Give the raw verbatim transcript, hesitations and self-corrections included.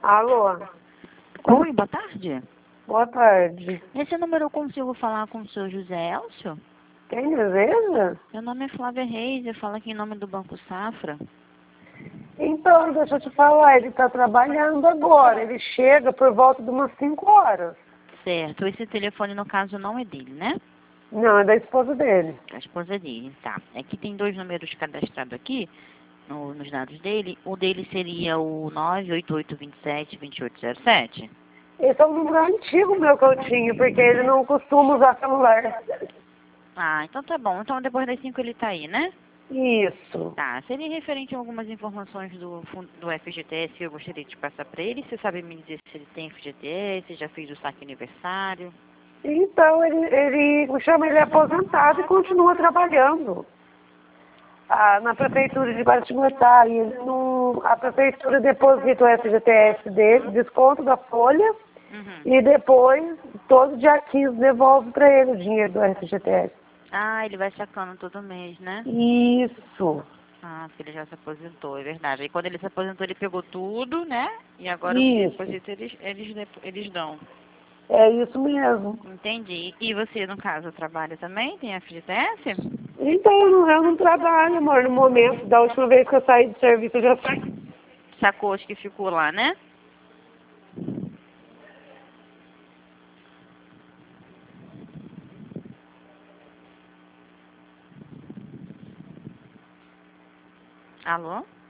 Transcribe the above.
Alô, Oi, boa tarde. boa tarde. Esse número eu consigo falar com o senhor José Elcio? Quem deseja? Meu nome é Flávia Reis, eu falo aqui em nome do Banco Safra. Então, deixa eu te falar, ele está trabalhando agora. Ele chega por volta de umas cinco horas. Certo, esse telefone no caso não é dele, né? Não, é da esposa dele. A esposa dele, tá. Aqui tem dois números cadastrados aqui, no- nos dados dele. O dele seria o nove oito oito dois sete, dois oito zero sete. Esse é um número antigo meu que eu tinha, porque ele não costuma usar celular. Ah, então tá bom. Então depois das cinco ele tá aí, né? Isso. Tá, seria referente a algumas informações do, fun- do F G T S que eu gostaria de passar para ele. Você sabe me dizer se ele tem F G T S, já fez o saque aniversário? Então, ele, ele chama ele aposentado e continua trabalhando. Ah, na prefeitura de Guaratinguetá, e ele não, a prefeitura deposita o F G T S dele, desconto da folha, Uhum. e depois, todo dia quinze, devolve para ele o dinheiro do F G T S. Ah, ele vai sacando todo mês, né? Isso, Ah, porque ele já se aposentou, é verdade. Aí quando ele se aposentou, ele pegou tudo, né? E agora o que isso, deposita eles, eles, dep- eles dão. é isso mesmo. Entendi. E você, no caso, trabalha também? Tem F G T S? Então, eu não, eu não trabalho, amor, no momento. Da última vez que eu saí do serviço, eu já saí. Sacou os que ficou lá, né? Alô?